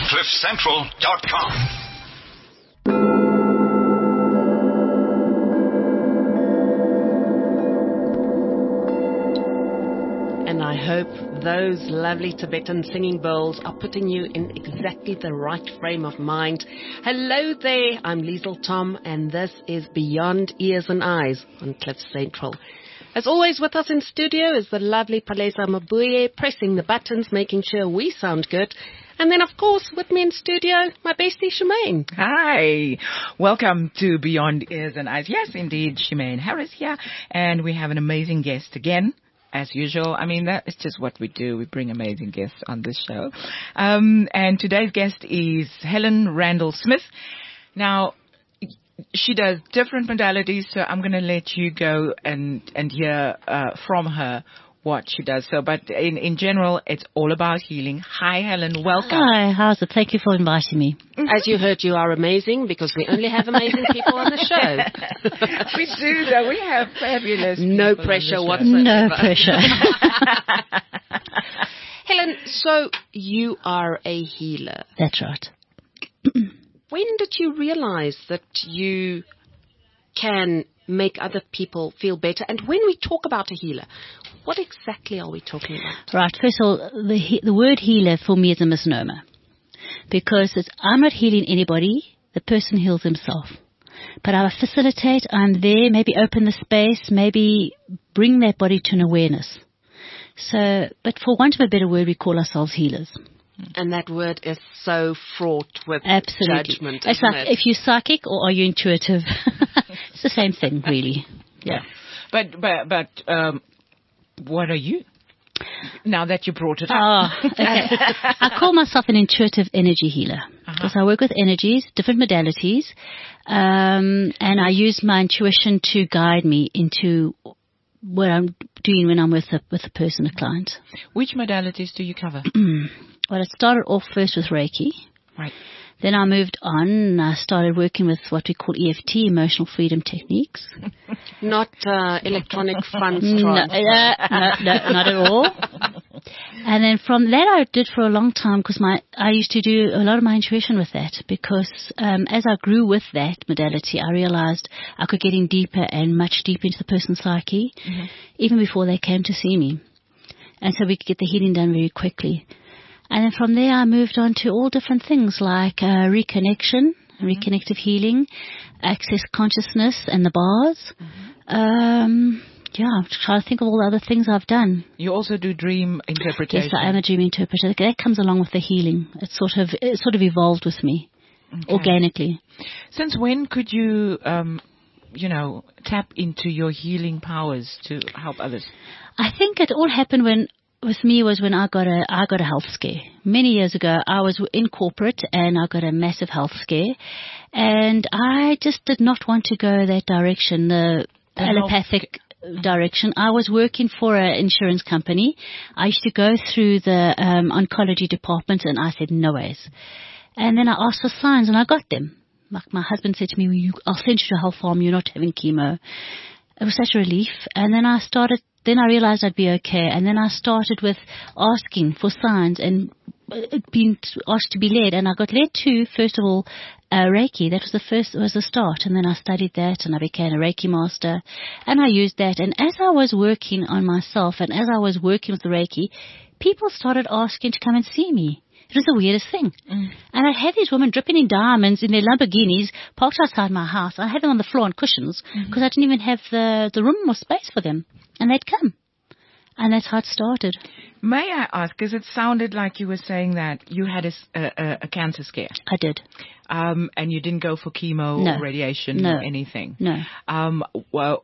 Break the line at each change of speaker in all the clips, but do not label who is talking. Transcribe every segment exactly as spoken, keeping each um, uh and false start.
cliff central dot com.
And I hope those lovely Tibetan singing bowls are putting you in exactly the right frame of mind. Hello there, I'm Liesl Tom, and this is Beyond Ears and Eyes on Cliff Central. As always, with us in studio is the lovely Palesa Mabuye, pressing the buttons, making sure we sound good. And then, of course, with me in studio, my bestie, Shemaine.
Hi. Welcome to Beyond Ears and Eyes. Yes, indeed, Shemaine Harris here. And we have an amazing guest again. As usual, I mean, that is just what we do. We bring amazing guests on this show. Um, and today's guest is Helen Randall Smith. Now, she does different modalities, so I'm going to let you go and, and hear uh, from her what she does. So, but in, in general, it's all about healing. Hi, Helen. Welcome.
Hi, how's it? Thank you for inviting me.
As you heard, you are amazing because we only have amazing people on the show.
We do, though. We have fabulous
No
people
pressure
on the
whatsoever.
No pressure.
Helen, so you are a healer.
That's right.
When did you realize that you can make other people feel better? And when we talk about a healer, what exactly are we talking about?
Right. First of all, the he- the word healer for me is a misnomer because it's, I'm not healing anybody. The person heals himself. But I facilitate. I'm there. Maybe open the space. Maybe bring that body to an awareness. So, but for want of a better word, we call ourselves healers.
And that word is so fraught with
Absolutely.
judgment.
It's
isn't
like
it?
if you're psychic or are you intuitive? It's the same thing, really. Yeah.
But, but, but, um, what are you? Now that you brought it up.
Oh, okay. I call myself an intuitive energy healer because uh-huh. I work with energies, different modalities, um, and I use my intuition to guide me into what I'm doing when I'm with a, with a person, a client.
Which modalities do you cover?
Well, it started off first with Reiki.
Right.
Then I moved on and I started working with what we call E F T, emotional freedom techniques.
Not uh, electronic fun
No, uh, no, no, not at all. And then from that I did for a long time because my I used to do a lot of my intuition with that because um, as I grew with that modality, I realized I could get in deeper and much deeper into the person's psyche, mm-hmm. even before they came to see me. And so we could get the healing done very quickly. And then from there, I moved on to all different things like uh, reconnection, mm-hmm. reconnective healing, access consciousness and the bars. Mm-hmm. Um, yeah, I'm trying to think of all the other things I've done.
You also do dream interpretation.
Yes, I am a dream interpreter. That comes along with the healing. It sort of it sort of evolved with me okay. organically.
Since when could you, um, you know, tap into your healing powers to help others?
I think it all happened when. With me was when I got a I got a health scare. Many years ago, I was in corporate and I got a massive health scare, and I just did not want to go that direction, the, the allopathic direction. I was working for an insurance company. I used to go through the um, oncology department, and I said no ways. And then I asked for signs, and I got them. Like my husband said to me, well, you, "I'll send you to a health farm. You're not having chemo." It was such a relief, and then I started. Then I realized I'd be okay, and then I started with asking for signs and being asked to be led, and I got led to, first of all, uh, Reiki. That was the first, was the start, and then I studied that, and I became a Reiki master, and I used that, and as I was working on myself, and as I was working with the Reiki, people started asking to come and see me. It was the weirdest thing. Mm. And I had these women dripping in diamonds in their Lamborghinis parked outside my house. I had them on the floor on cushions because mm-hmm. I didn't even have the, the room or space for them. And they'd come. And that's how it started.
May I ask, because it sounded like you were saying that you had a, a, a cancer scare.
I did.
Um, and you didn't go for chemo
no.
or radiation
no.
or anything?
No.
Um, well,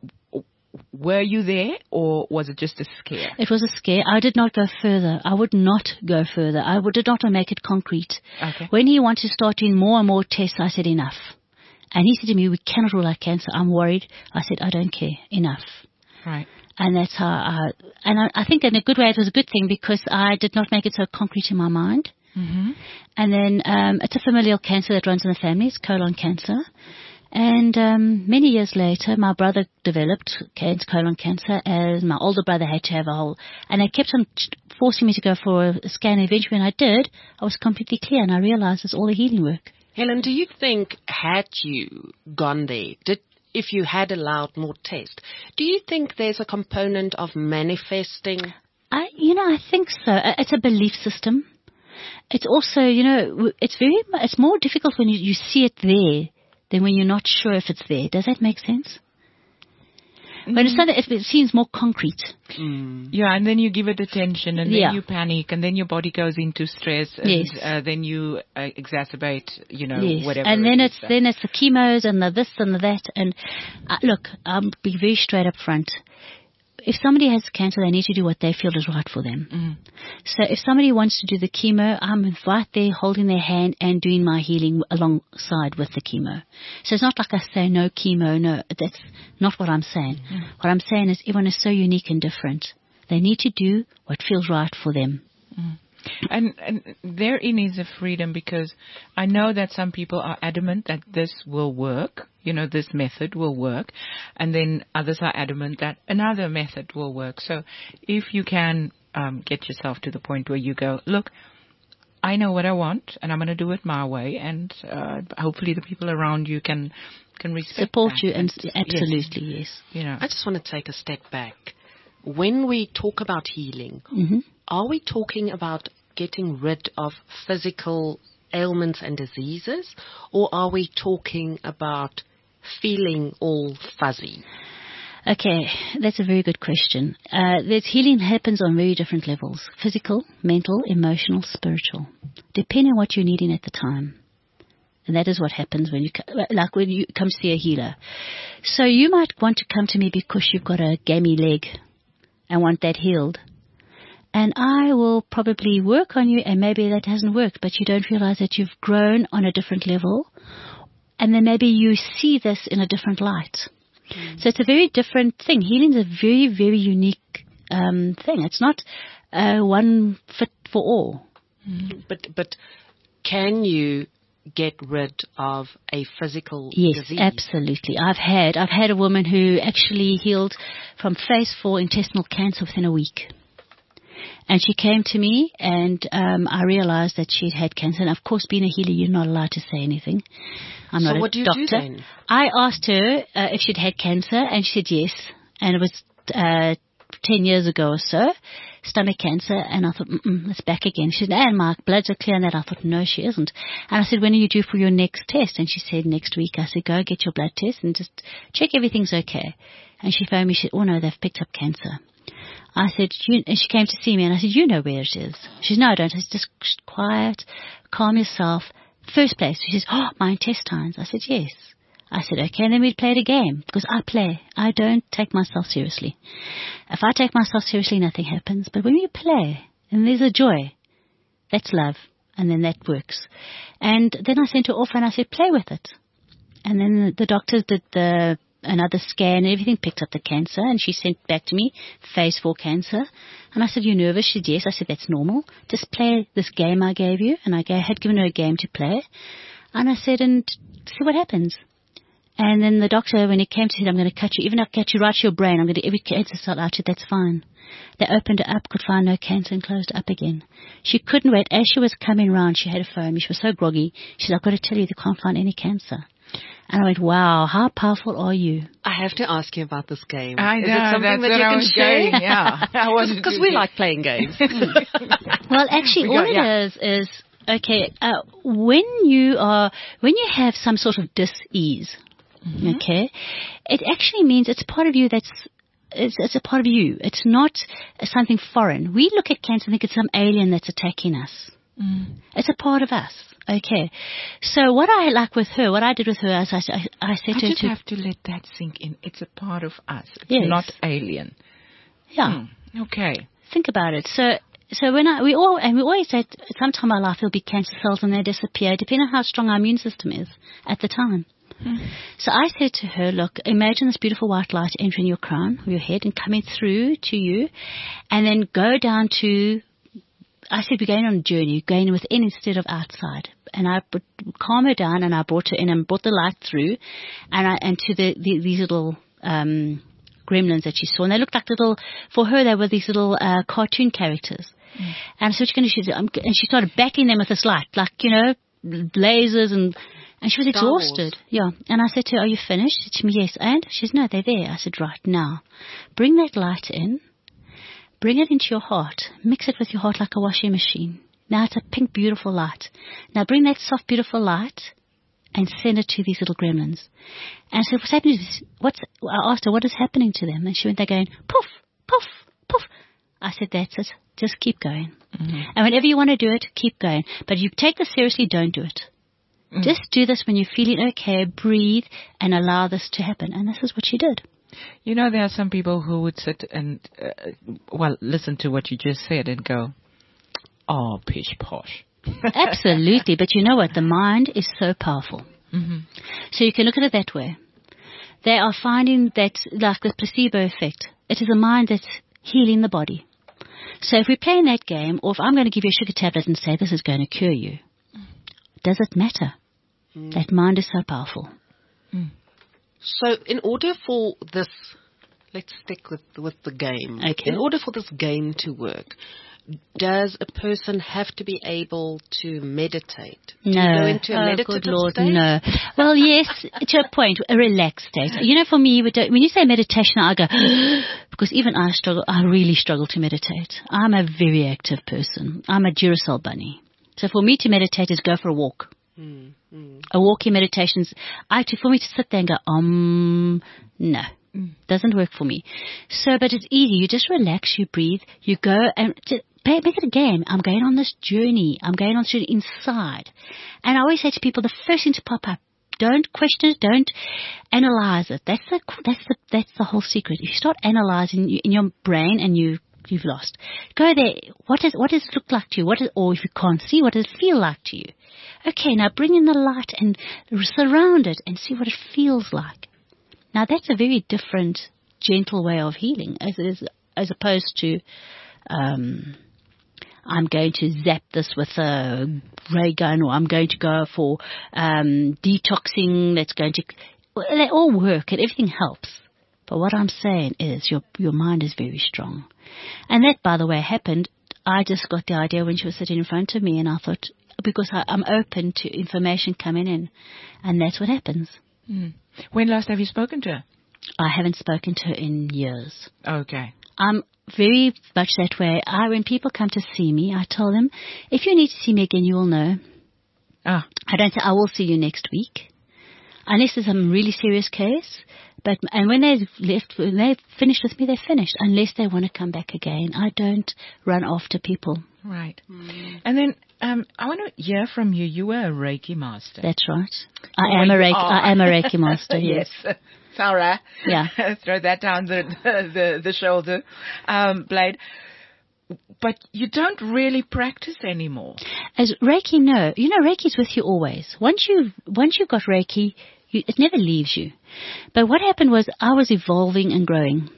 were you there, or was it just a scare?
It was a scare. I did not go further. I would not go further. I would, did not make it concrete.
Okay.
When he wanted to start doing more and more tests, I said, enough. And he said to me, we cannot rule out cancer. I'm worried. I said, I don't care. Enough.
Right.
And that's how I, and I, I think in a good way it was a good thing because I did not make it so concrete in my mind.
Mm-hmm.
And then um, it's a familial cancer that runs in the family. It's colon cancer. And um, many years later, my brother developed can- colon cancer, as my older brother had to have a whole, and they kept on forcing me to go for a scan. Eventually, when I did, I was completely clear, and I realized it's all the healing work.
Helen, do you think had you gone there, did if you had allowed more tests, do you think there's a component of manifesting?
I, you know, I think so. Uh, It's a belief system. It's also, you know, it's very, it's more difficult when you, you see it there than when you're not sure if it's there. Does that make sense? Mm-hmm. When it's something, it seems more concrete.
Mm. Yeah, and then you give it attention, and then
Yeah.
you panic, and then your body goes into stress, and
Yes.
uh, then you uh, exacerbate, you know,
Yes.
whatever.
And then
it
it's
is that-
then it's the chemos and the this and the that. And uh, look, I'll be very straight up front. If somebody has cancer, they need to do what they feel is right for them.
Mm.
So if somebody wants to do the chemo, I'm right there holding their hand and doing my healing alongside with the chemo. So it's not like I say no chemo, no. That's not what I'm saying.
Mm.
What I'm saying is everyone is so unique and different. They need to do what feels right for them.
Mm. And, and therein is a freedom, because I know that some people are adamant that this will work, you know, this method will work, and then others are adamant that another method will work. So if you can um, get yourself to the point where you go, look, I know what I want, and I'm going to do it my way, and uh, hopefully the people around you can can respect
Support
that.
you, and
Yes.
absolutely, yes.
You know.
I just want to take a step back. When we talk about healing,
hmm
are we talking about getting rid of physical ailments and diseases, or are we talking about feeling all fuzzy?
Okay, that's a very good question. Uh, there's healing happens on very different levels: physical, mental, emotional, spiritual, depending on what you're needing at the time. And that is what happens when you, co- like when you come to see a healer. So you might want to come to me because you've got a gammy leg and want that healed. And I will probably work on you, and maybe that hasn't worked, but you don't realize that you've grown on a different level. And then maybe you see this in a different light. Mm. So it's a very different thing. Healing is a very, very unique um, thing. It's not uh, one fit for all.
Mm. But but can you get rid of a physical
yes,
disease?
Yes, absolutely. I've had I've had a woman who actually healed from phase four intestinal cancer within a week. And she came to me, and um, I realized that she'd had cancer. And of course, being a healer, you're not allowed to say anything. I'm
so
not
what
a
do you
doctor.
do then?
I asked her uh, if she'd had cancer, and she said yes. And it was uh, ten years ago or so, stomach cancer. And I thought, mm-mm, it's back again. She said, and my bloods are clear on that. I thought, no, she isn't. And I said, when are you due for your next test? And she said, next week. I said, go get your blood test and just check everything's okay. And she phoned me. She said, oh, no, they've picked up cancer. I said, you, and she came to see me, and I said, you know where it is. She said, no, I don't. I said, just quiet, calm yourself. First place. She says, oh, my intestines. I said, yes. I said, okay, and then we played a game, because I play. I don't take myself seriously. If I take myself seriously, nothing happens. But when you play, and there's a joy, that's love, and then that works. And then I sent her off, and I said, play with it. And then the doctors did the another scan, and everything picked up the cancer, and she sent back to me phase four cancer. And I said, you nervous? She said, yes. I said, that's normal. Just play this game I gave you. And I had given her a game to play. And I said, and see what happens. And then the doctor, when he came to me, I'm going to cut you, even if I cut you right to your brain, I'm going to every cancer cell out. She said, that's fine. They opened it up, could find no cancer, and closed it up again. She couldn't wait. As she was coming round, she had a phone. She was so groggy. She said, I've got to tell you, they can't find any cancer. And I went, wow, how powerful are you?
I have to ask you about this game.
I
Is
know,
it something
that's
that
what
you
I
can
was
share?
going, yeah. I wasn't
Because we like playing games.
Well, actually,
We
all
got-
it
yeah.
is is, okay, uh, when you are, when you have some sort of dis-ease,
Mm-hmm.
okay, it actually means it's part of you that's, it's, it's a part of you. It's not something foreign. We look at cancer and think it's some alien that's attacking us.
Mm.
It's a part of us. Okay. So what I like with her, what I did with her is I, I, I said
I
to her,
just
to,
have to let that sink in. It's a part of us. It's
Yes.
not alien.
yeah.
Hmm. Okay.
Think about it. So, so when I, we all, and we always said, sometime in our life there'll be cancer cells and they disappear, depending on how strong our immune system is at the time.
Hmm.
So I said to her, look, imagine this beautiful white light entering your crown, your head, and coming through to you, and then go down to I said, we're going on a journey, we're going within instead of outside. And I put, calmed her down, and I brought her in and brought the light through, and I, and to the, the these little, um, gremlins that she saw. And they looked like little, for her, they were these little, uh, cartoon characters. Mm. And so she's going to, and she started backing them with this light, like, you know, lasers, and, and she was exhausted. Yeah. And I said to her, are you finished? She said to me, yes. And she said, no, they're there. I said, right, now, bring that light in. Bring it into your heart. Mix it with your heart like a washing machine. Now it's a pink, beautiful light. Now bring that soft, beautiful light and send it to these little gremlins. And I said, what's happening? What's, I asked her, what is happening to them? And she went, they're going, poof, poof, poof. I said, that's it. Just keep going. Mm-hmm. And whenever you want to do it, keep going. But if you take this seriously, don't do it. Mm. Just do this when you're feeling okay, breathe, and allow this to happen. And this is what she did.
You know, there are some people who would sit and, uh, well, listen to what you just said and go, oh, pish posh.
Absolutely. But you know what? The mind is so powerful.
Mm-hmm.
So you can look at it that way. They are finding that, like the placebo effect, it is a mind that's healing the body. So if we play in that game, or if I'm going to give you a sugar tablet and say this is going to cure you, does it matter? Mm. That mind is so powerful.
Mm.
So in order for this, let's stick with with the game.
Okay.
In order for this game to work, does a person have to be able to meditate? Do
no.
you go into a
oh,
meditative
good Lord,
state?
No. Well, yes, to a point, a relaxed state. You know, for me, when you say meditation, I go, because even I struggle, I really struggle to meditate. I'm a very active person. I'm a Duracell bunny. So for me to meditate is go for a walk.
Mm, mm.
A walking meditations, I to for me to sit there and go, um, no, mm. doesn't work for me. So, but it's easy. You just relax, you breathe, you go and just make it a game. I'm going on this journey. I'm going on this journey inside. And I always say to people, the first thing to pop up, don't question it, don't analyze it. That's the that's the that's the whole secret. If you start analyzing in your brain and you you've lost, go there. What does what does it look like to you? What is, or if you can't see, what does it feel like to you? Okay, now bring in the light and surround it and see what it feels like. Now that's a very different, gentle way of healing, as it is, as opposed to, um, I'm going to zap this with a ray gun, or I'm going to go for um, detoxing. That's going to. Well, they all work and everything helps. But what I'm saying is, your your mind is very strong, and that, by the way, happened. I just got the idea when she was sitting in front of me, and I thought, because I, I'm open to information coming in, and that's what happens.
Mm. When last have you spoken to her?
I haven't spoken to her in years.
Okay.
I'm very much that way. I, when people come to see me, I tell them, if you need to see me again, you will know.
Ah.
I don't say, I will see you next week, unless there's some really serious case. But and when they've left, when they've finished with me, they're finished. Unless they want to come back again, I don't run after people.
Right. Mm. And then um, I want to hear from you. You were a Reiki master.
That's right. I oh, am a Reiki. I am a Reiki master. Yes.
Yes. Sarah.
Yeah.
Throw that down the the, the shoulder, um, Blade. But you don't really practice anymore.
As Reiki, no. You know, Reiki's with you always. Once you once you've got Reiki, you, it never leaves you. But what happened was I was evolving and growing.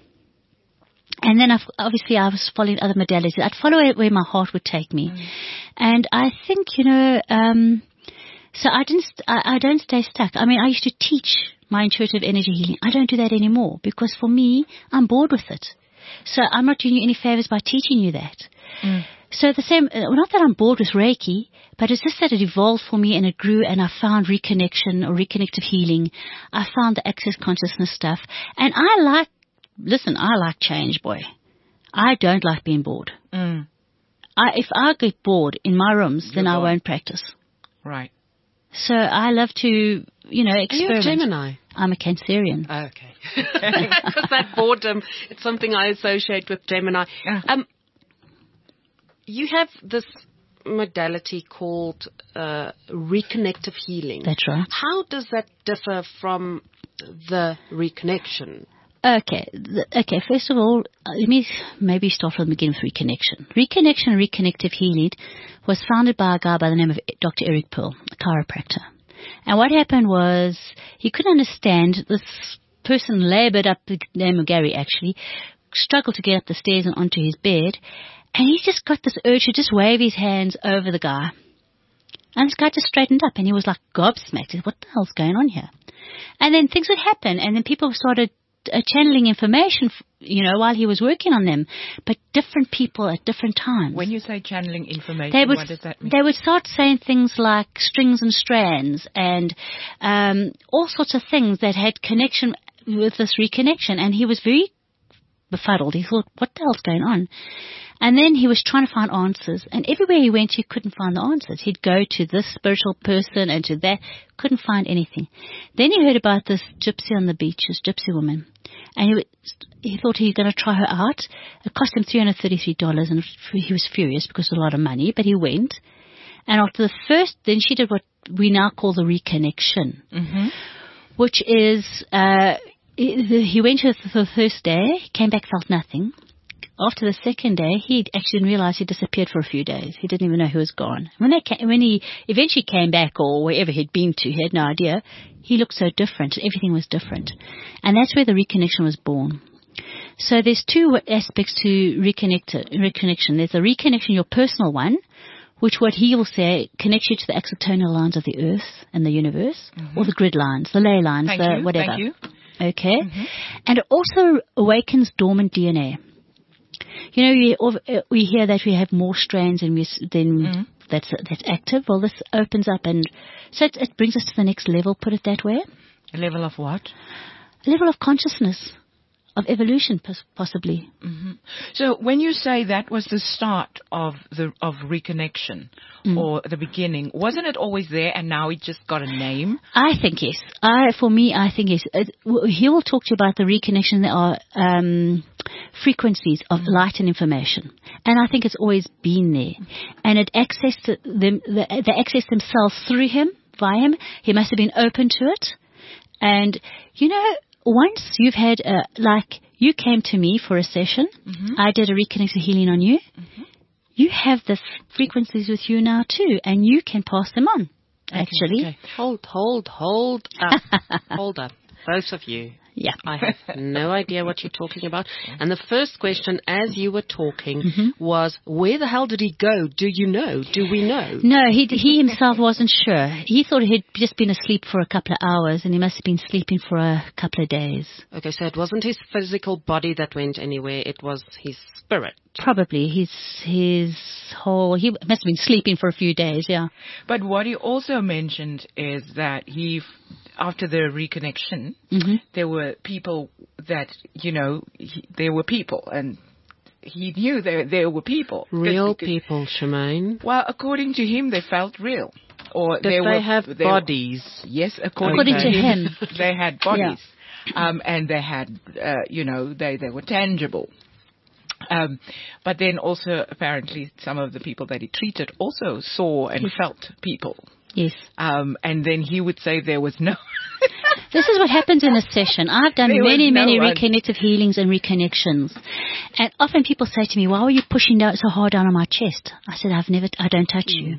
And then I've, obviously I was following other modalities. I'd follow it where my heart would take me. Mm. And I think, you know, um, so I didn't, I, I don't stay stuck. I mean, I used to teach my intuitive energy healing. I don't do that anymore because for me, I'm bored with it. So I'm not doing you any favors by teaching you that. Mm. So the same, not that I'm bored with Reiki, but it's just that it evolved for me and it grew and I found reconnection or reconnective healing. I found the access consciousness stuff. And I like, listen, I like change, boy. I don't like being bored.
Mm.
I, if I get bored in my rooms, You're then gone. I won't practice.
Right.
So I love to, you know, experiment.
Are you a Gemini?
I'm a Cancerian.
Oh, okay. Because that boredom, it's something I associate with Gemini.
Yeah.
Um, you have this modality called uh, reconnective healing.
That's right.
How does that differ from the reconnection?
Okay. Okay. First of all, let me maybe start from the beginning with reconnection. Reconnection and reconnective healing was founded by a guy by the name of Doctor Eric Pearl, a chiropractor. And what happened was he couldn't understand this person labored up, the name of Gary actually, struggled to get up the stairs and onto his bed. And he just got this urge to just wave his hands over the guy. And this guy just straightened up and he was like gobsmacked. What the hell's going on here? And then things would happen and then people started uh, channeling information, you know, while he was working on them. But different people at different times.
When you say channeling information,
they would,
what does that mean?
They would start saying things like strings and strands and um, all sorts of things that had connection with this reconnection. And he was very befuddled. He thought, what the hell's going on? And then he was trying to find answers. And everywhere he went, he couldn't find the answers. He'd go to this spiritual person and to that. Couldn't find anything. Then he heard about this gypsy on the beach, this gypsy woman. And he, would, he thought he was going to try her out. It cost him three hundred thirty-three dollars. And he was furious because it was a lot of money. But he went. And after the first, then she did what we now call the reconnection. Mm-hmm. Which is, uh, he went to her for the first day, came back, felt nothing. After the second day, he actually didn't realize he disappeared for a few days. He didn't even know he was gone. When, they came, when he eventually came back, or wherever he'd been to, he had no idea. He looked so different. Everything was different. And that's where the reconnection was born. So there's two aspects to reconnect, reconnection. There's a reconnection, your personal one, which what he will say connects you to the exotonal lines of the earth and the universe, mm-hmm. or the grid lines, the ley lines,
Thank
the
you.
whatever.
Thank you.
Okay?
Mm-hmm.
And it also awakens dormant D N A. You know, we, we hear that we have more strands than, we, than mm-hmm. that's that's active. Well, this opens up, and so it, it brings us to the next level, put it that way.
A level of what?
A level of consciousness, of evolution, possibly.
Mm-hmm. So when you say that was the start of the of reconnection, mm. or the beginning, wasn't it always there and now it just got a name?
I think yes. I, for me, I think yes. Uh, he will talk to you about the reconnection. There are um, frequencies of mm. light and information, and I think it's always been there. And it accessed them. They access themselves through him, via him. He must have been open to it, and you know. Once you've had, a, like, you came to me for a session, mm-hmm. I did a reconnected healing on you, mm-hmm. you have the frequencies with you now too, and you can pass them on, actually.
Okay, okay. Hold, hold, hold up. Hold up. Both of you.
Yeah.
I have no idea what you're talking about. And the first question, as you were talking, mm-hmm. was, where the hell did he go? Do you know? Do we know?
No, he he himself wasn't sure. He thought he'd just been asleep for a couple of hours, and he must have been sleeping for a couple of days.
Okay, so it wasn't his physical body that went anywhere. It was his spirit.
Probably. His, his whole... He must have been sleeping for a few days, yeah.
But what he also mentioned is that he... After the reconnection, mm-hmm. there were people that, you know, he, there were people, and he knew there there were people.
Real because, people, Shemaine.
Well, according to him, they felt real. Or
Did
they,
they
were,
have
they
bodies?
Were, yes, according,
according to,
to
him.
him, they had bodies.
Yeah.
Um, and they had, uh, you know, they, they were tangible. Um, but then also, apparently, some of the people that he treated also saw and felt people.
Yes.
Um, and then he would say there was no...
This is what happens in a session. I've done
there
many,
no
many
one.
reconnective healings and reconnections. And often people say to me, why were you pushing down so hard down on my chest? I said, I've never, I don't touch mm. you.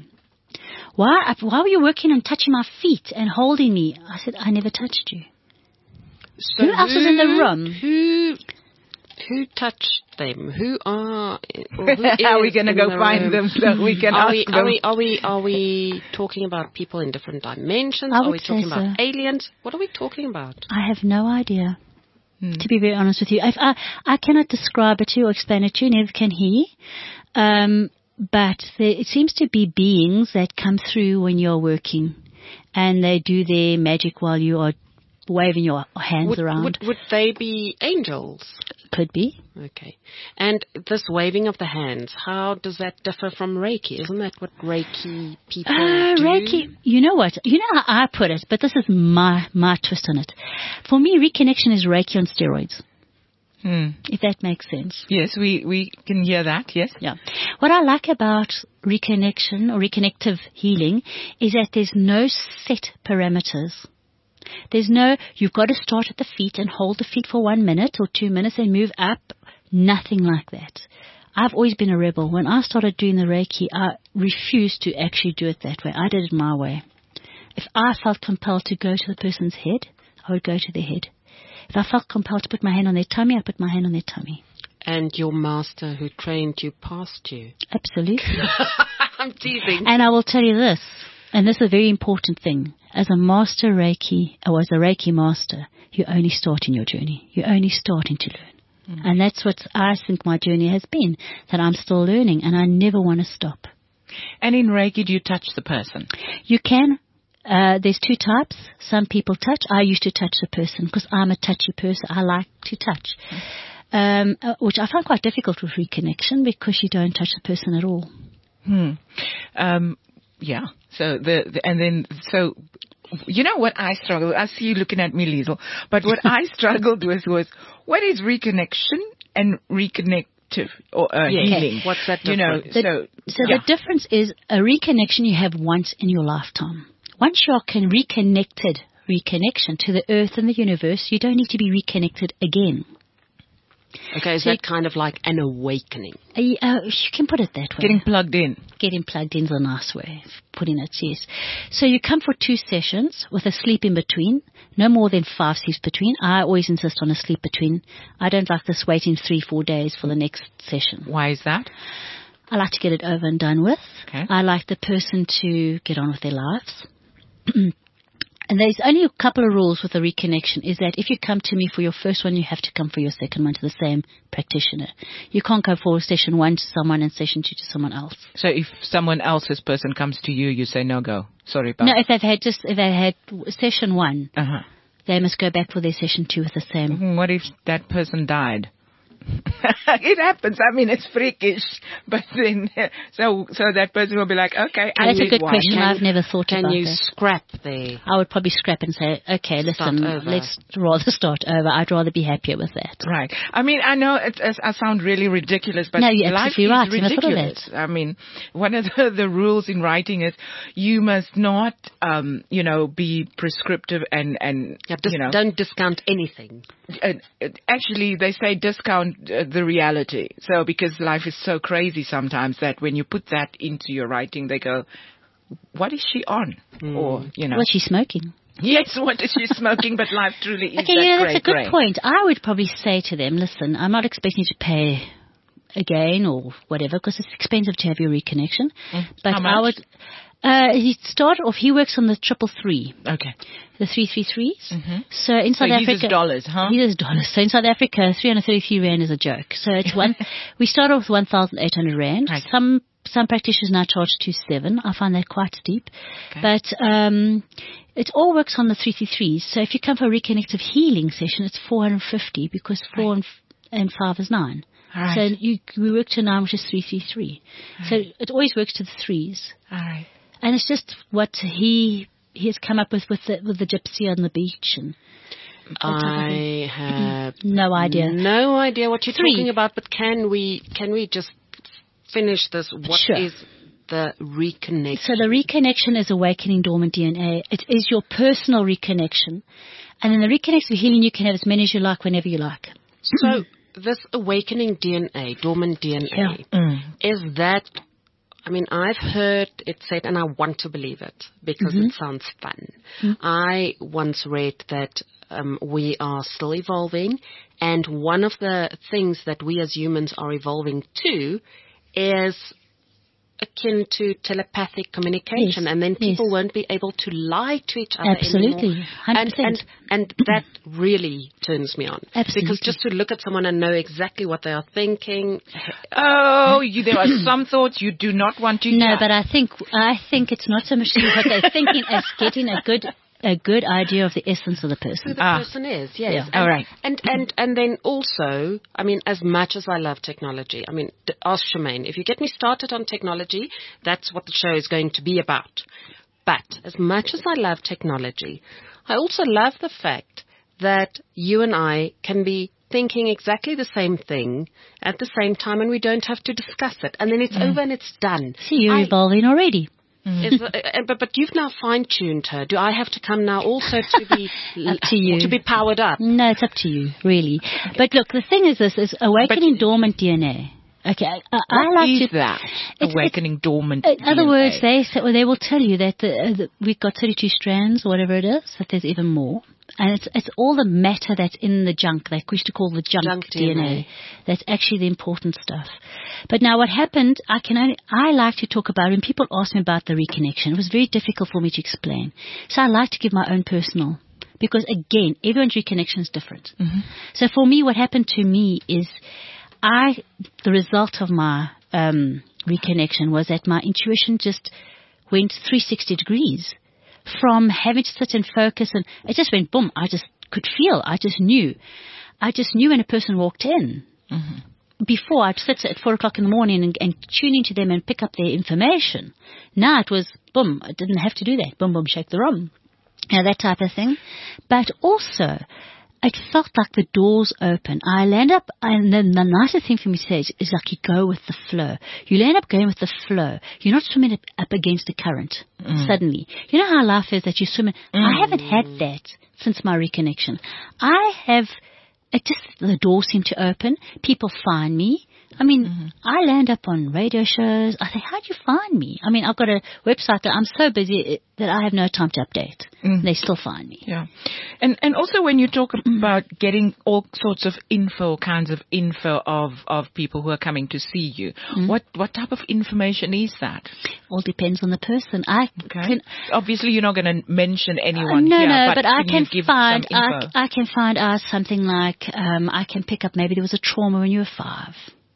Why, why were you working on touching my feet and holding me? I said, I never touched you.
So
who else
who,
was in the room?
Who... Who touched them? Who are? Or who
How are we going to go
the
find
room?
them so we can
are
ask
we,
them?
Are we, are we, are we talking about people in different dimensions?
I
Are
would
we talking
say
about
so.
aliens? What are we talking about?
I have no idea.
Hmm.
To be very honest with you, I, I, I cannot describe it to you or explain it to you. Neither can he. Um, but there, it seems to be beings that come through when you're working, and they do their magic while you are waving your hands
would,
around.
Would, would they be angels?
Could be.
Okay. And this waving of the hands, how does that differ from Reiki? Isn't that what Reiki people
uh,
do?
Reiki, you know what? You know how I put it, but this is my, my twist on it. For me, reconnection is Reiki on steroids.
Hmm.
If that makes sense.
Yes, we, we can hear that, yes.
Yeah. What I like about reconnection or reconnective healing is that there's no set parameters. There's no, you've got to start at the feet and hold the feet for one minute or two minutes and move up. Nothing like that. I've always been a rebel. When I started doing the Reiki, I refused to actually do it that way. I did it my way. If I felt compelled to go to the person's head, I would go to their head. If I felt compelled to put my hand on their tummy, I put my hand on their tummy.
And your master who trained you passed you.
Absolutely.
I'm teasing.
And I will tell you this, and this is a very important thing. As a master Reiki, or as a Reiki master, you only start in your journey. You're only starting to learn. Mm. And that's what I think my journey has been, that I'm still learning, and I never want to stop.
And in Reiki, do you touch the person?
You can. Uh, there's two types. Some people touch. I used to touch the person because I'm a touchy person. I like to touch. Um, uh, which I find quite difficult with reconnection because you don't touch the person at all.
Hmm. Um, yeah. So the, the and then so you know what I struggled. I see you looking at me, Liesl. But what I struggled with was what is reconnection and reconnective or uh,
yes.
healing.
What's that
You know.
difference?
The,
so
so
yeah.
the difference is a reconnection you have once in your lifetime. Once you are con- reconnected, reconnection to the earth and the universe, you don't need to be reconnected again.
Okay, is
so
that kind of like an awakening?
Uh, uh, you can put it that way.
Getting plugged in.
Getting plugged in is a nice way of putting it, yes. So you come for two sessions with a sleep in between, no more than five sleeps between. I always insist on a sleep between. I don't like this waiting three, four days for the next session.
Why is that?
I like to get it over and done with.
Okay.
I like the person to get on with their lives. And there's only a couple of rules with a reconnection, is that if you come to me for your first one, you have to come for your second one to the same practitioner. You can't go for session one to someone and session two to someone else.
So if someone else's person comes to you, you say no go. Sorry about
No, if they've had just, if they had session one,
Uh-huh.
they must go back for their session two with the same.
Mm, What if that person died? It happens. I mean, it's freakish, but then so so that person will be like, okay, I
That's a
need
good
one.
question. I've never thought
Can
about
you
that.
scrap there?
I would probably scrap and say, okay, listen,
over.
let's rather start over. I'd rather be happier with that.
Right. I mean, I know it, it, I sound really ridiculous, but
No, you're
life
absolutely
is
right. You must follow
ridiculous. I mean, one of the, the rules in writing is you must not, um, you know, be prescriptive and and
Yeah, dis-
you know,
don't discount anything.
uh, uh, actually they say discount uh, the reality. So because life is so crazy sometimes that when you put that into your writing, they go, "What is she on?"
Mm.
Or you know,
What's she smoking?
yes, what is she smoking? But life truly is
Okay,
that
yeah,
grey
that's a good
grey.
point. I would probably say to them, listen, I'm not expecting you to pay again or whatever because it's expensive to have your reconnection.
Mm.
But
How much?
I would, uh, he started off, he works on the triple three,
Okay.
the three three threes.
Mhm.
So in
So
South
he
Africa.
uses dollars, huh?
He does dollars. So in South Africa, three hundred thirty-three rand is a joke. So it's one, we start off with one thousand eight hundred rand.
Right.
Some, some practitioners now charge two seven. I find that quite steep.
Okay.
But, um, it all works on the three three threes. So if you come for a reconnective healing session, it's four hundred fifty because four and, f- and five is nine.
All right.
So you, we work to nine, which is three three three. So it always works to the threes.
All right.
And it's just what he, he has come up with with the, with the gypsy on the beach and
I have
no idea.
no idea what you're
Three.
talking about, but can we can we just finish this? What is
Sure.
the reconnection?
So the reconnection is awakening dormant D N A. It is your personal reconnection. And then the reconnective healing you can have as many as you like whenever you like.
So this awakening D N A, dormant D N A,
Yeah.
Mm.
is that, I mean, I've heard it said, and I want to believe it because
Mm-hmm.
it sounds fun. I once read that um, we are still evolving, and one of the things that we as humans are evolving to is akin to telepathic communication,
Yes,
and then people
yes.
won't be able to lie to each other
Absolutely,
anymore.
one hundred
And,
percent.
and, and that really turns me on.
Absolutely.
Because just to look at someone and know exactly what they are thinking,
Oh, you, there are some thoughts you do not want to
No,
hear.
but I think I think it's not so much what they're thinking as getting a good a good idea of the essence of the
who
person.
the
Ah.
person is, yes.
Yeah.
And,
All right.
And, and, and then also, I mean, as much as I love technology, I mean, d- ask Shemaine, if you get me started on technology, that's what the show is going to be about. But as much as I love technology, I also love the fact that you and I can be thinking exactly the same thing at the same time, and we don't have to discuss it. And then it's over and it's done.
See, you're
I-
evolving already.
Is the, uh, but, but you've now fine-tuned her. Do I have to come now also to be
Up to you.
to be powered up?
No, it's up to you, really. But look, the thing is this, is awakening dormant D N A. Okay, I, I
What
like
is
to...
that?
It's-
Awakening dormant
In other
D N A.
words, they say, well, they will tell you that, the, uh, the, we've got thirty-two strands, or whatever it is, that there's even more. And it's it's all the matter that's in the junk, that we used to call the junk,
Junk
D N A.
D N A.
That's actually the important stuff. But now what happened, I can only, I like to talk about, when people ask me about the reconnection, it was very difficult for me to explain. So I like to give my own personal, because again, everyone's reconnection is different.
Mm-hmm.
So for me, what happened to me is I, the result of my um, reconnection was that my intuition just went three hundred sixty degrees. From having to sit and focus, and it just went boom. I just could feel. I just knew. I just knew when a person walked in. Mm-hmm. Before, I'd sit at four o'clock in the morning and, and tune into them and pick up their information. Now it was boom. I didn't have to do that. Boom, boom, shake the room. You know, that type of thing. But also, it felt like the doors open. I land up, and then the nicest thing for me to say is, is like you go with the flow. You land up going with the flow. You're not swimming up, up against the current mm. suddenly. You know how life is that you swim in? Mm. I haven't had that since my reconnection. I have, it just, the doors seem to open. People find me. I mean, mm-hmm. I land up on radio shows. I think, how do you find me? I mean, I've got a website that I'm so busy that I have no time to update. Mm. They still find me.
Yeah. And and also when you talk about getting all sorts of info, kinds of info of, of people who are coming to see you, mm. what, what type of information is that?
All depends on the person. I
okay.
can,
Obviously, you're not going to mention anyone
uh, no,
here.
No,
but,
but I can
give
find
some info?
I, I can find out something like um, I can pick up maybe there was a trauma when you were five.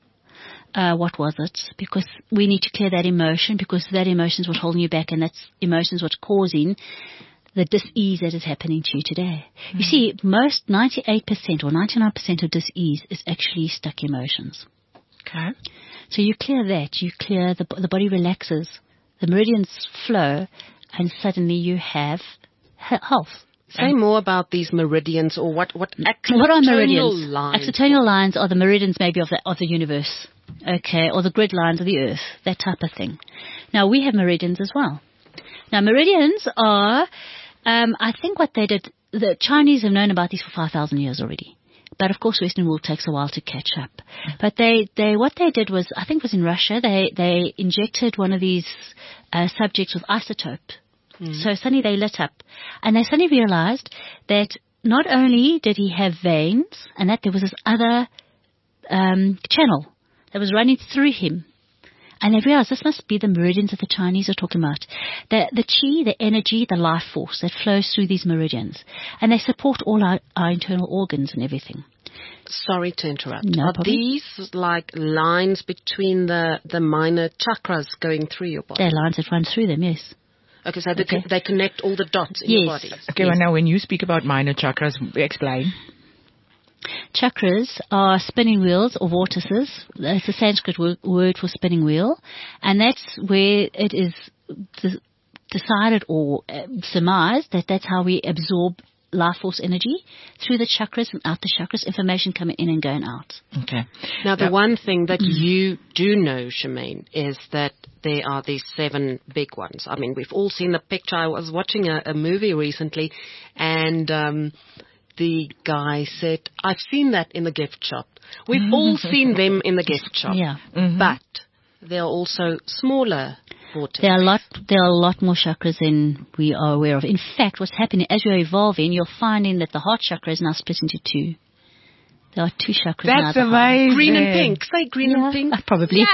Uh, what was it? Because we need to clear that emotion, because that emotion is what's holding you back, and that's emotion is what's causing the dis-ease that is happening to you today. Mm-hmm. You see, most ninety-eight percent or ninety-nine percent of dis-ease is actually stuck emotions.
Okay.
So you clear that, you clear, the, the body relaxes, the meridians flow, and suddenly you have health.
Say and more about these meridians, or what, what accitonal
what are meridians?
lines?
Accitonal lines are the meridians maybe of the, of the universe, okay, or the grid lines of the earth, that type of thing. Now, we have meridians as well. Now, meridians are, um, I think what they did, the Chinese have known about these for five thousand years already. But of course, Western world takes a while to catch up. But they, they, what they did was, I think it was in Russia, they, they injected one of these uh, subjects with isotope. Mm. So suddenly they lit up, and they suddenly realized that not only did he have veins, and that there was this other um, channel that was running through him. And they realized this must be the meridians that the Chinese are talking about. The, the chi, the energy, the life force that flows through these meridians. And they support all our, our internal organs and everything.
Sorry to interrupt.
No
are
problem.
these like lines between the, the minor chakras going through your body?
They're lines that run through them, yes.
Okay, so
Okay.
They, they connect all the dots in
Yes.
your body.
Okay,
Yes.
well, now when you speak about minor chakras, explain.
Chakras are spinning wheels or vortices. It's a Sanskrit wo- word for spinning wheel. And that's where it is de- decided or uh, surmised that that's how we absorb life force energy through the chakras and out the chakras, information coming in and going out.
Okay.
Now, the
Now-
one thing that you do know, Shemaine, is that there are these seven big ones. I mean, we've all seen the picture. I was watching a, a movie recently, and um, the guy said, I've seen that in the gift shop. We've all seen them in the gift shop.
Yeah.
Mm-hmm.
But there are also smaller vortices.
There are a lot, there are a lot more chakras than we are aware of. In fact, what's happening as you're evolving, you're finding that the heart chakra is now split into two. There are two chakras now.
That's
the heart.
amazing.
Green and pink. Say green
Yeah,
and pink.
uh, probably.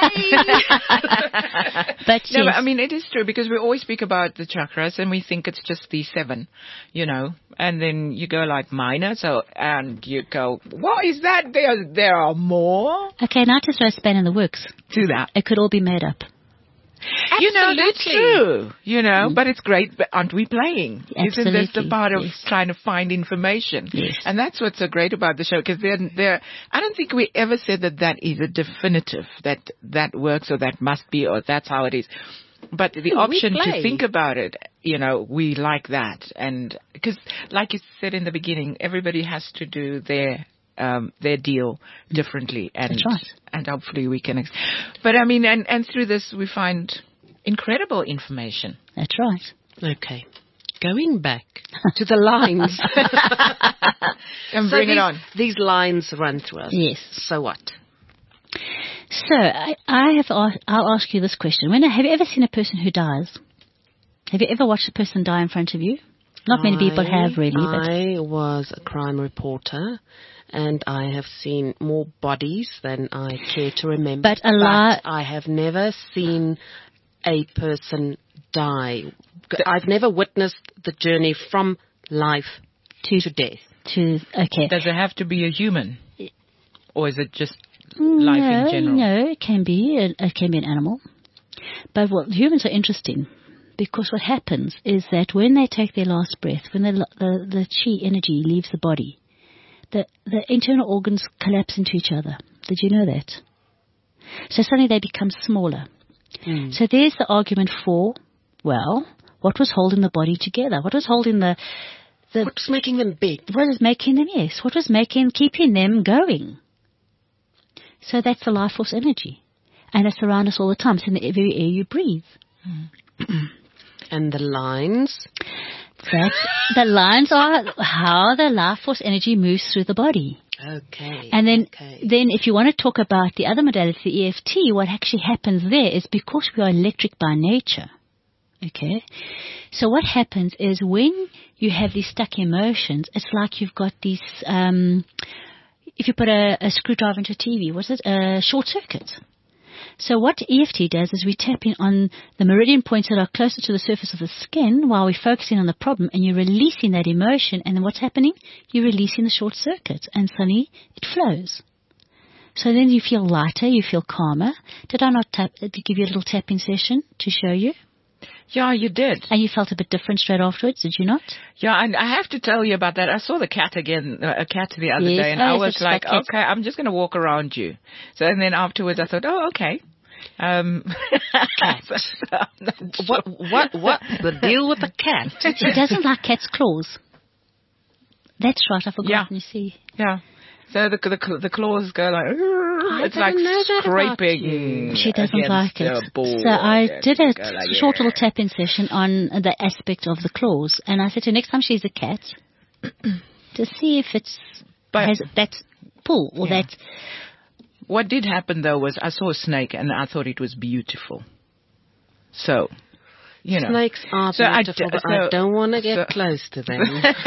But
No,
yes.
but I mean, it is true, because we always speak about the chakras and we think it's just these seven, you know, and then you go like minor, so, and you go, what is that? There, there are more
Okay, now to throw a span in the works.
to that.
It could all be made up.
You know, that's
Absolutely.
true, you know, but it's great, but aren't we playing? Isn't this the
Absolutely,
part of
yes.
trying to find information?
Yes.
And that's what's so great about the show, because they're, they're, I don't think we ever said that that is a definitive, that that works or that must be or that's how it is. But the
We
option
play.
to think about it, you know, we like that. And because like you said in the beginning, everybody has to do their Um, their deal differently, and
That's right.
and hopefully we can. Ex- but I mean, and and through this we find incredible information.
That's right.
Okay. Going back to the lines.
And
So
bring
these,
it on.
These lines run through us.
Yes.
So what?
So I, I have. Asked, I'll ask you this question: When have you ever seen a person who dies? Have you ever watched a person die in front of you, Not many people have really. But
I was a crime reporter, and I have seen more bodies than I care to remember.
But a lot.
I have never seen a person die. I've never witnessed the journey from life to, to death.
To okay.
Does it have to be a human, or is it just life
no,
in general?
No, it can be. It, it can be an animal. But what humans are interesting, because what happens is that when they take their last breath, when the the, the chi energy leaves the body, the the internal organs collapse into each other. Did you know that? So suddenly they become smaller. Mm. So there's the argument for, well, what was holding the body together? What was holding the The,
what was making them big?
What was making them, yes. What was making, keeping them going? So that's the life force energy. And it's around us all the time. It's in the very air you breathe.
Mm. And the lines?
That's, the lines are how the life force energy moves through the body.
Okay.
And then,
okay.
then if you want to talk about the other modality, the E F T, what actually happens there is because we are electric by nature. Okay. So what happens is when you have these stuck emotions, it's like you've got these, um, if you put a, a screwdriver into a T V, what's it? A short circuit. So what E F T does is we tap in on the meridian points that are closer to the surface of the skin while we're focusing on the problem, and you're releasing that emotion, and then what's happening? You're releasing the short circuit, and suddenly it flows. So then you feel lighter, you feel calmer. Did I not tap, to give you a little tapping session to show you?
Yeah, you did.
And you felt a bit different straight afterwards, did you not?
Yeah, and I have to tell you about that. I saw the cat again, uh, a cat the other
yes.
day, and
oh,
I was
yes,
like, okay, I'm just going to walk around you. So, and then afterwards I thought, oh, okay. Um,
so what, what, what the deal with the cat?
She doesn't like cat's claws. That's right, I forgot.
Yeah.
You see.
Yeah. So the the, the claws go like,
I
it's like scraping.
She doesn't like it. So I did a like, short yeah. little tapping session on the aspect of the claws, and I said to her, next time she's a cat, to see if it's but, has that pull or yeah. that.
What did happen though was I saw a snake and I thought it was beautiful. So. You know.
Snakes are
so
beautiful,
I,
but
so,
I don't want to get
so,
close to them.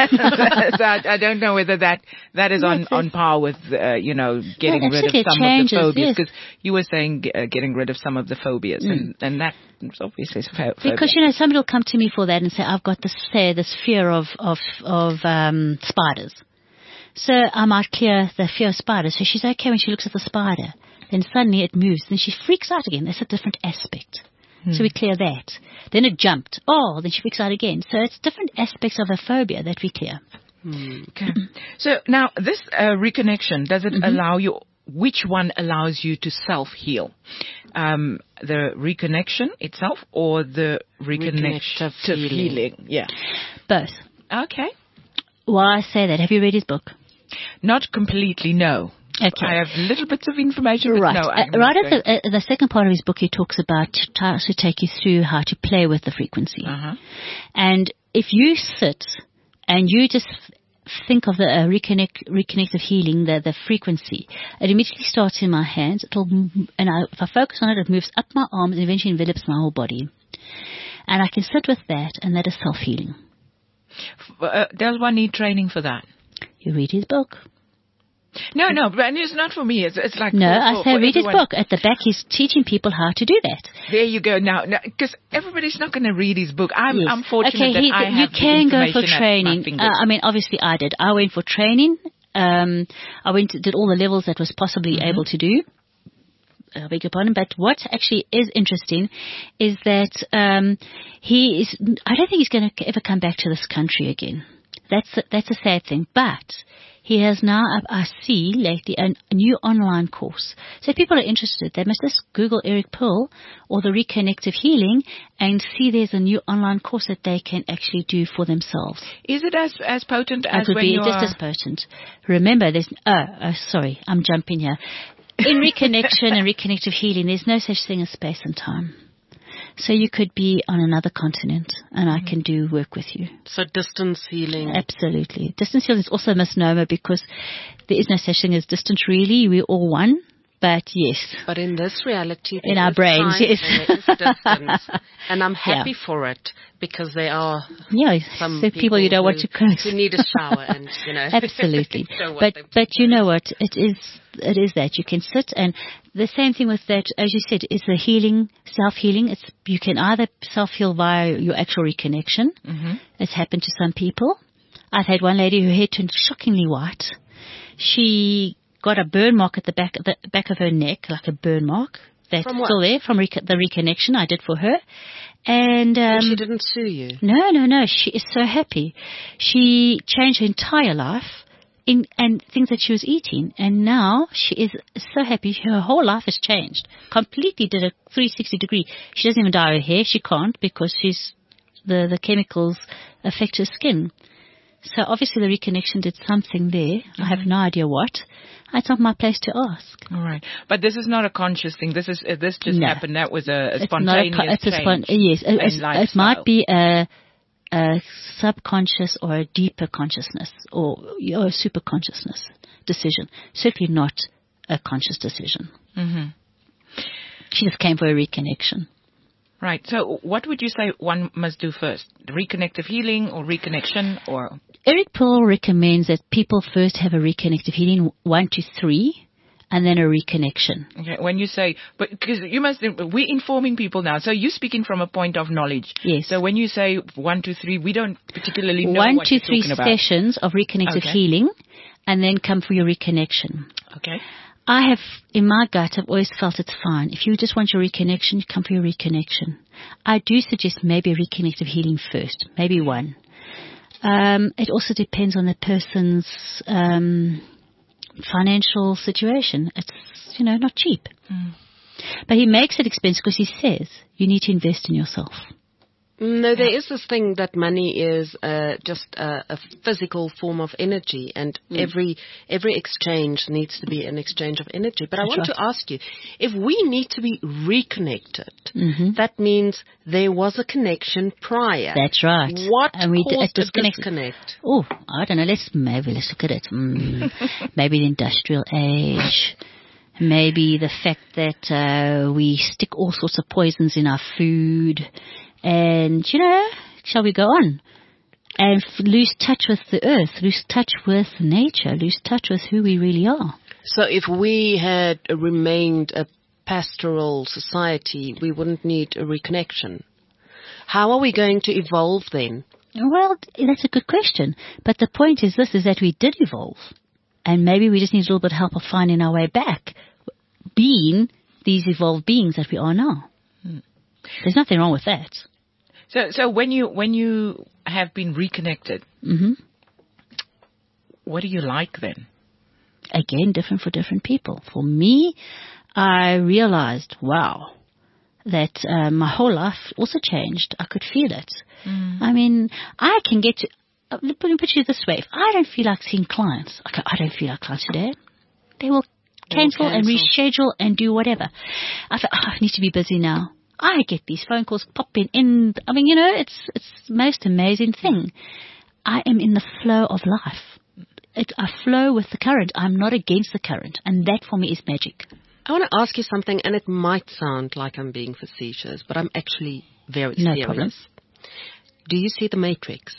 so I, I don't know whether that that is on, on par with, uh, you know, getting
no,
rid of some
changes,
of the phobias. Because
yes.
you were saying uh, getting rid of some of the phobias, mm. and, and that is obviously a phobia.
Because, you know, somebody will come to me for that and say, I've got this fear, this fear of, of, of um, spiders. So I might clear the fear of spiders. So she's okay when she looks at the spider. Then suddenly it moves. Then she freaks out again. That's a different aspect. Hmm. So we clear that. Then it jumped. Oh, then she freaks out again. So it's different aspects of a phobia that we clear.
Hmm. Okay. So now this uh, reconnection, does it mm-hmm. allow you, which one allows you to self-heal? Um, the reconnection itself or the reconnective healing. healing? Yeah.
Both.
Okay.
Why I say that? Have you read his book?
Not completely, no.
Okay.
I have little bits of information, but
right.
no.
Uh, right at the, uh, the second part of his book, he talks about, tries to take you through how to play with the frequency.
Uh-huh.
And if you sit and you just think of the uh, reconnect, reconnective healing, the, the frequency, it immediately starts in my hands. It'll, and I, if I focus on it, it moves up my arms and eventually envelops my whole body. And I can sit with that, and that is self-healing.
Uh, does one need training for that?
You read his book.
No, no, but it's not for me. It's, it's like
no.
For, for,
I say
for
read
everyone.
his book. At the back, he's teaching people how to do that.
There you go. Now, because everybody's not going to read his book. I'm,
yes.
I'm fortunate
okay,
that
he,
I
you
have
can
the
go for training. Uh, I mean, obviously, I did. I went for training. Um, I went to, did all the levels that was possibly mm-hmm. able to do. I beg your pardon, but what actually is interesting is that um, he is. I don't think he's going to ever come back to this country again. That's a, that's a sad thing, but he has now, I see lately, a, a new online course. So if people are interested, they must just Google Eric Pearl or the Reconnective Healing and see there's a new online course that they can actually do for themselves.
Is it as as potent as
it would
when
be
you
just
are...
as potent. Remember, there's, oh, oh, sorry, I'm jumping here. In reconnection and reconnective healing, there's no such thing as space and time. So you could be on another continent, and I can do work with you.
So distance healing.
Absolutely. Distance healing is also a misnomer because there is no such thing as distance, really. We're all one. But yes.
But in this reality,
in
there
our
is
brains,
time
yes.
and there is distance. And I'm happy
Yeah.
for it because there are
Yeah,
some
so people you don't
who,
want to close.
who need a shower and, you know.
Absolutely.
don't want
But
them to
but you
close.
know what? It is it is that you can sit, and the same thing with that, as you said, is the healing, self healing. It's you can either self heal via your actual reconnection.
Mm-hmm.
It's happened to some people. I've had one lady who hair turned shockingly white. She got a burn mark at the back the back of her neck, like a burn mark. That's
From what?
still there from rec- the reconnection I did for her. And, um,
And she didn't sue you.
no, no, no. She is so happy. She changed her entire life in and things that she was eating, and now she is so happy. Her whole life has changed. Completely did a three sixty degree. She doesn't even dye her hair. She can't because she's the the chemicals affect her skin. So obviously the reconnection did something there. Mm-hmm. I have no idea what. It's not my place to ask.
All right, but this is not a conscious thing. This is uh, this just
No.
happened. That was a, a
It's
spontaneous
not a, it's a spon-
change
yes, it,
in
it's- it
lifestyle.
might be a, a subconscious or a deeper consciousness or, or a super consciousness decision. Certainly not a conscious decision.
Mm-hmm.
She just came for a reconnection.
Right. So, what would you say one must do first? Reconnective healing or reconnection, or
Eric Pearl recommends that people first have a reconnective healing, one to three, and then a reconnection.
okay, when you say, but because you must, we're informing people now. So you're speaking from a point of knowledge.
Yes.
So when you say one, two, three, we don't particularly know
One
what
to
you're
three
talking about.
sessions of reconnective
Okay.
healing, and then come for your reconnection.
Okay.
I have, in my gut, I've always felt it's fine. If you just want your reconnection, you come for your reconnection. I do suggest maybe a reconnective healing first, maybe one. Um, it also depends on the person's um, financial situation. It's, you know, not cheap.
Mm.
But he makes it expensive because he says you need to invest in yourself.
No, there is this thing that money is uh, just a, a physical form of energy, and
Mm.
every every exchange needs to be an exchange of energy. But I
That's
want
right.
to ask you, if we need to be reconnected,
Mhm.
that means there was a connection prior.
That's right.
What
And we d-
caused
a
a
disconnect.
disconnect?
Oh, I don't know. Let's maybe let's look at it. Mm, maybe the industrial age. Maybe the fact that uh, we stick all sorts of poisons in our food, and you know, shall we go on? And f- lose touch with the earth, lose touch with nature, lose touch with who we really are.
So if we had remained a pastoral society, we wouldn't need a reconnection. How are we going to evolve then?
Well, that's a good question. But the point is this, is that we did evolve. And maybe we just need a little bit of help of finding our way back, being these evolved beings that we are now.
Hmm.
There's nothing wrong with that.
So, so when you when you have been reconnected,
hmm
what do you like then?
Again, different for different people. For me, I realized, wow, that uh, my whole life also changed. I could feel it.
Mm.
I mean, I can get to, uh, let me put it this way. If I don't feel like seeing clients, okay, I don't feel like clients today, they will cancel, and
cancel.
reschedule and do whatever. I thought, oh, I need to be busy now. I get these phone calls popping in. I mean, you know, it's it's the most amazing thing. I am in the flow of life. It, I flow with the current. I'm not against the current. And that for me is magic.
I want to ask you something, and it might sound like I'm being facetious, but I'm actually very
No
serious.
problem.
Do you see The Matrix?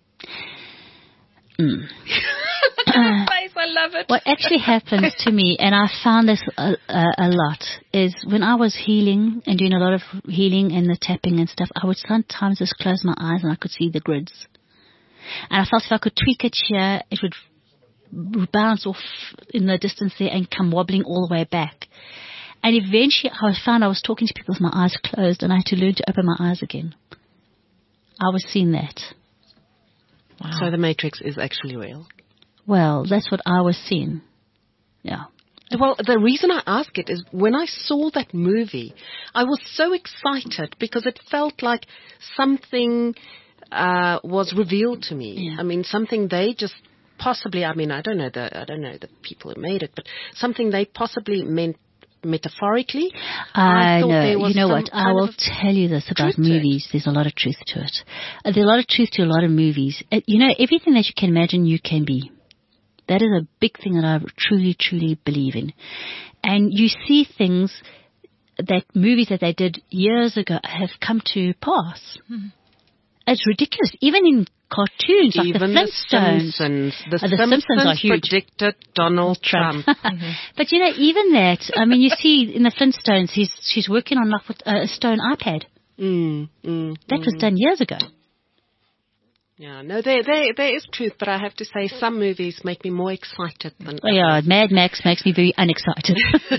Mm.
Face, I love it.
What actually happens to me, and I found this a, a, a lot, is when I was healing and doing a lot of healing and the tapping and stuff, I would sometimes just close my eyes and I could see the grids. And I felt if I could tweak it here, it would bounce off in the distance there and come wobbling all the way back. And eventually I found I was talking to people with my eyes closed, and I had to learn to open my eyes again. I was seeing that.
Wow.
So The Matrix is actually real.
Well, that's what I was seeing. Yeah.
Well, the reason I ask it is when I saw that movie, I was so excited because it felt like something uh, was revealed to me.
Yeah.
I mean, something they just possibly, I mean, I don't know the, I don't know the people who made it, but something they possibly meant metaphorically.
I
thought
know.
there was
You know
some
what? I
kind
will
of
tell you this about
truth to it.
movies. There's a lot of truth to it. Uh, there's a lot of truth to a lot of movies. Uh, you know, everything that you can imagine, you can be. That is a big thing that I truly, truly believe in. and you see things that movies that they did years ago have come to pass. Mm-hmm. It's ridiculous. Even in cartoons like
Even
the Flintstones.
The Simpsons. The,
oh, the
Simpsons,
Simpsons are huge.
predicted Donald Trump.
mm-hmm. But you know, even that, I mean, you see in the Flintstones, he's, she's working on like with a stone iPad.
Mm, mm,
that
mm.
was done years ago.
Yeah, no, there, there, there is truth, but I have to say some movies make me more excited than
oh, yeah, Mad Max makes me very unexcited.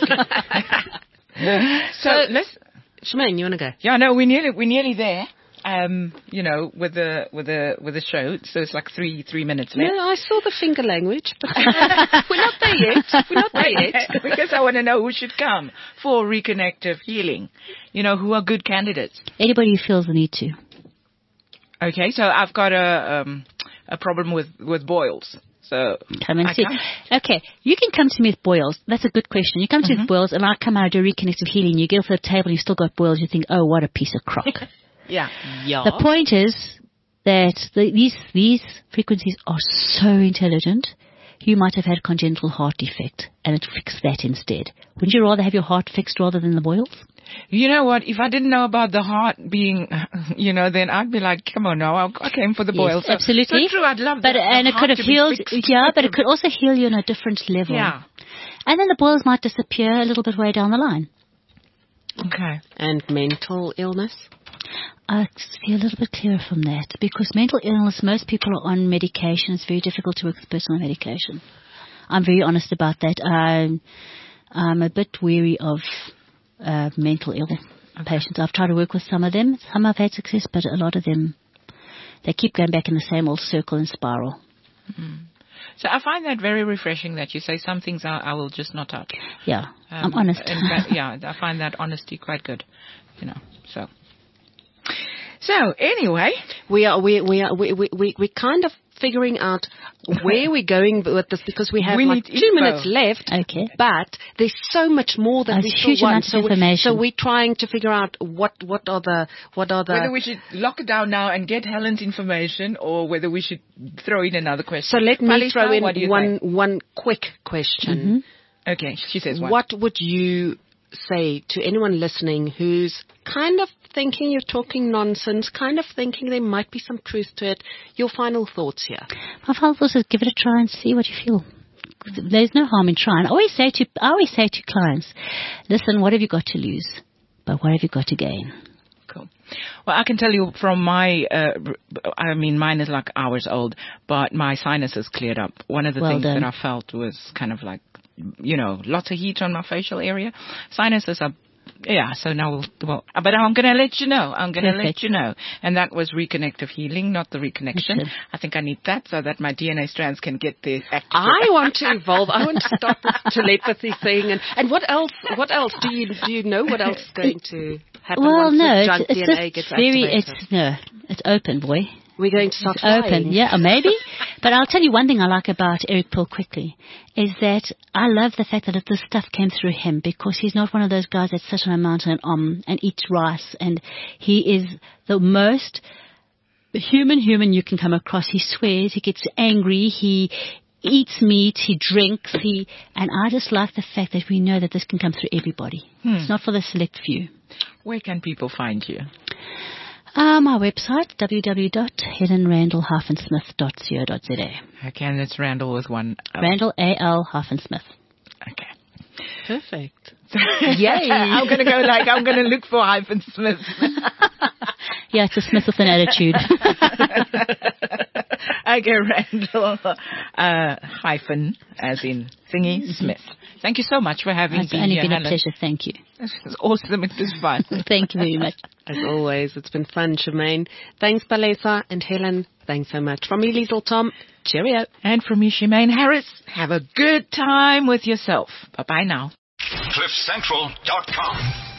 so, so let's,
Shemaine, you want to go?
Yeah, no, we're nearly, we're nearly there. Um, you know, with the with the with the show, so it's like three three minutes left.
No, I saw the finger language, but uh, we're not there yet. We're not there yet
because I want to know who should come for reconnective healing. You know, who are good candidates.
Anybody who feels the need to.
Okay, so I've got a um, a problem with with boils. So
come and
I
see.
Can't.
Okay, you can come to me with boils. That's a good question. You come to mm-hmm. me with boils, and I come out and do reconnective healing. You get off the table, you still got boils. You think, oh, what a piece of crock.
Yeah.
yeah.
The point is that the, these these frequencies are so intelligent. You might have had congenital heart defect, and it fixed that instead. Wouldn't you rather have your heart fixed rather than the boils?
You know what? If I didn't know about the heart being, you know, then I'd be like, come on now, I came for the boils.
Yes, absolutely.
So true, I'd love
but,
that.
And it could have healed, yeah, but it could also heal you on a different level.
Yeah.
And then the boils might disappear a little bit way down the line.
Okay.
And mental illness?
I feel a little bit clearer from that because mental illness, most people are on medication. It's very difficult to work with personal medication. I'm very honest about that. I'm, I'm a bit weary of uh, mental ill okay. patients. I've tried to work with some of them. Some I've had success, but a lot of them, they keep going back in the same old circle and spiral.
Mm-hmm. So I find that very refreshing that you say some things I, I will just not touch.
Yeah,
um,
I'm honest.
And that, yeah, I find that honesty quite good, you know, so. So anyway,
we are we we are we we we we kind of figuring out where we're going with this because we have
we
like two
info.
minutes left.
Okay.
But there's so much more that
There's
we
huge
still want.
amounts
So,
of
we,
information.
so we're trying to figure out what what are the what are the
whether we should lock it down now and get Helen's information or whether we should throw in another question.
So let me
Palisa,
throw in one
think?
one quick question.
Mm-hmm. Okay, she says one.
What would you say to anyone listening who's kind of thinking you're talking nonsense, kind of thinking there might be some truth to it? Your final thoughts here.
My final thoughts is give it a try and see what you feel. There's no harm in trying. I always say to I always say to clients, listen, what have you got to lose? But what have you got to gain?
Cool. Well, I can tell you from my, uh, I mean, mine is like hours old, but my sinuses cleared up. One of the
well
things
done.
that I felt was kind of like, you know, lots of heat on my facial area. Sinuses are, yeah, so now, we'll, well, but I'm going to let you know. I'm going to let you know. And that was reconnective healing, not the reconnection.
Okay.
I think I need that so that my D N A strands can get there.
I want to evolve. I want to start this telepathy thing. And, and what else, what else? Do you, do you know what else is going to happen
well,
once
no,
the junk
it's,
D N A
it's
gets
very,
activated?
it's, no, it's open, boy.
We're going to start
it's open, yeah, or maybe. But I'll tell you one thing I like about Eric Pearl quickly is that I love the fact that this stuff came through him because he's not one of those guys that sits on a mountain um, and eats rice. And he is the most human human you can come across. He swears, he gets angry, he eats meat, he drinks, he, and I just like the fact that we know that this can come through everybody. Hmm. It's not for the select few.
Where can people find you?
Uh, my website, w w w dot helen randall hyphen smith dot co dot z a.
Okay, and it's Randall with one L.
Randall, A L hyphen Smith.
Okay.
Perfect.
Yay. I'm going to go like, I'm going to look for hyphen Smith.
Yeah, it's a Smith with an attitude.
Okay, Randall, uh, hyphen, as in thingy, mm-hmm. Smith. Thank you so much for having
it's
been
only
here,
been
Helen.
a pleasure. Thank you.
It was awesome. It was fun.
Thank you very much.
As always, it's been fun, Shemaine. Thanks, Palisa and Helen. Thanks so much. From me, Liesl Tom. Cheerio.
And from me, Shemaine Harris. Have a good time with yourself. Bye-bye now.
cliff central dot com